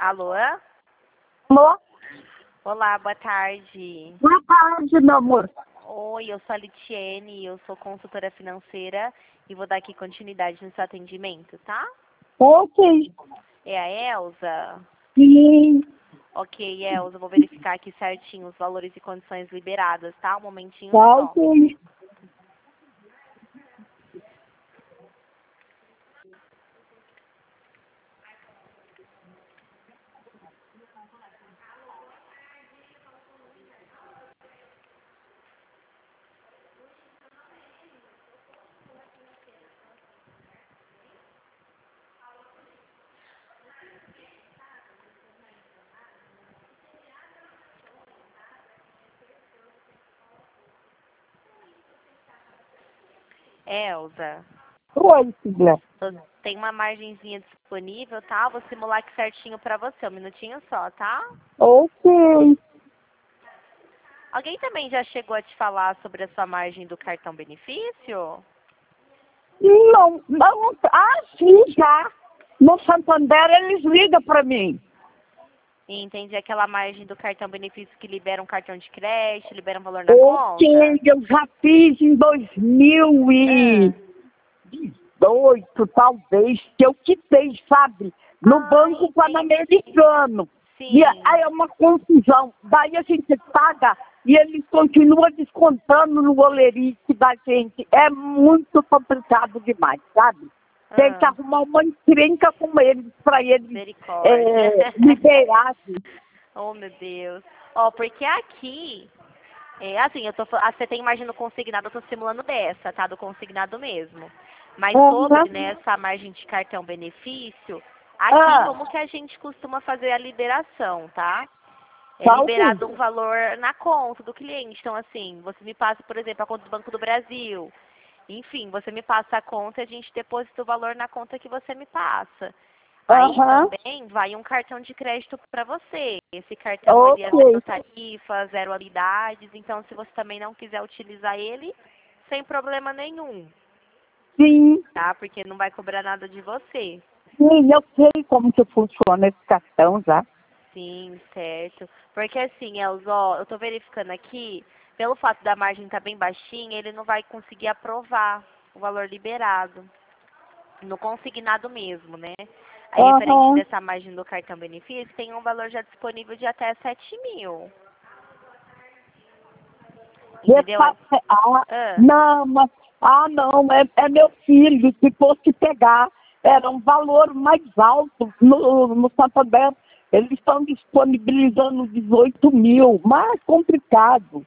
Alô? Alô? Olá, boa tarde. Boa tarde, meu amor. Oi, eu sou a Litiene, eu sou consultora financeira e vou dar aqui continuidade no seu atendimento, tá? Ok. É a Elza? Sim. Ok, Elza, vou verificar aqui certinho os valores e condições liberadas, tá? Um momentinho Tá só. ok. Elza, Oi, filha. tem uma margenzinha disponível, tá? Vou simular aqui certinho pra você, um minutinho só, tá? Ok. Alguém também já chegou a te falar sobre a sua margem do cartão benefício? Não. Ah, sim, já. No Santander eles ligam pra mim. Entendi, aquela margem do cartão benefício que libera um cartão de crédito, libera um valor na Ok, conta? eu já fiz em Ah, 2018, talvez, que eu quitei, sabe? No Banco entendi. Pan-Americano. E Sim. aí é uma confusão. Daí a gente paga e eles continuam descontando no goleirice da gente. É muito complicado demais, sabe? Tem que Ah, arrumar uma encrenca com eles para eles misericórdia. liberarem. Oh, meu Deus. Ó, porque aqui, assim, você tem margem no consignado, eu tô simulando dessa, tá? Do consignado mesmo. Mas sobre, né, essa margem de cartão benefício, aqui Ah, como que a gente costuma fazer a liberação, tá? É tá ok. liberado um valor na conta do cliente. Então, assim, você me passa, por exemplo, a conta do Banco do Brasil. Enfim, você me passa a conta e a gente deposita o valor na conta que você me passa. Aí Aham, também vai um cartão de crédito para você. Esse cartão ele é zero ok. tarifa, zero habilidades. Então, se você também não quiser utilizar ele, sem problema nenhum, Sim, tá? Porque não vai cobrar nada de você. sim, eu sei como que funciona esse cartão já. Sim, certo. Porque assim, Elzo, ó, eu tô verificando aqui, pelo fato da margem estar bem baixinha, ele não vai conseguir aprovar o valor liberado. No consignado mesmo, né? Aí, referente Aham. dessa margem do cartão benefício, tem um valor já disponível de até 7.000. Entendeu? Ah, Não, mas, não, é meu filho que fosse pegar. Era um valor mais alto no Santander. Eles estão disponibilizando 18.000, mais complicado.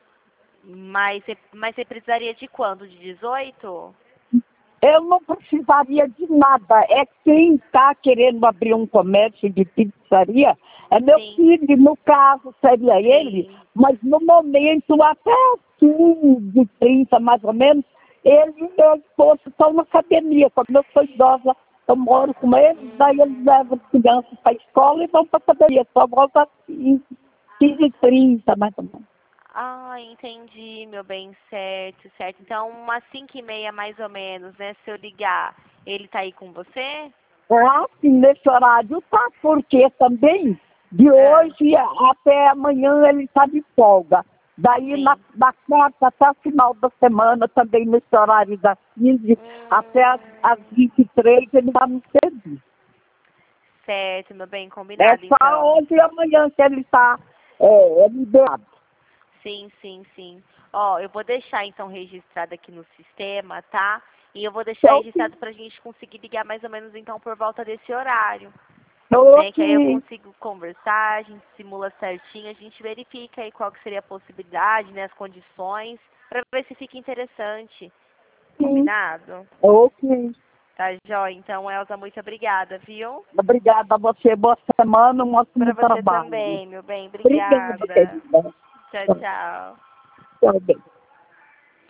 mas você precisaria de quando? De 18? Eu não precisaria de nada. É quem está querendo abrir um comércio de pizzaria, é meu Sim, filho, no caso seria ele, sim. mas no momento, até 15, 30 mais ou menos, ele e a esposa estão na academia. Como eu sou idosa, eu moro com eles, daí eles levam as crianças para a escola e vão para a academia. Só volta às 15, 30 mais ou menos. Ah, entendi, meu bem, certo, certo. Então, umas 5h30 mais ou menos, né? Se eu ligar, ele tá aí com você? Ah, sim, nesse horário tá, porque também de Ah, hoje até amanhã ele está de folga. Daí sim. na quarta até o final da semana, também nesse horário das 15 até as Hum, 23 ele está no serviço. certo, meu bem, É combinado só então. hoje e amanhã que ele está liberado. Sim, sim, sim. Ó, eu vou deixar então registrado aqui no sistema, tá? E eu vou deixar Então, registrado pra gente conseguir ligar mais ou menos então por volta desse horário, estou né? Que aí eu aqui. consigo conversar, a gente simula certinho, a gente verifica aí qual que seria a possibilidade, né? As condições, pra ver se fica interessante. Sim. Combinado? Ok. Tá, jóia. Então, Elza, muito obrigada, viu? Obrigada a você. Boa semana, um Pra ótimo você trabalho. também, meu bem. Obrigada, Obrigada. querida. Tchau, tchau. Tchau, bem.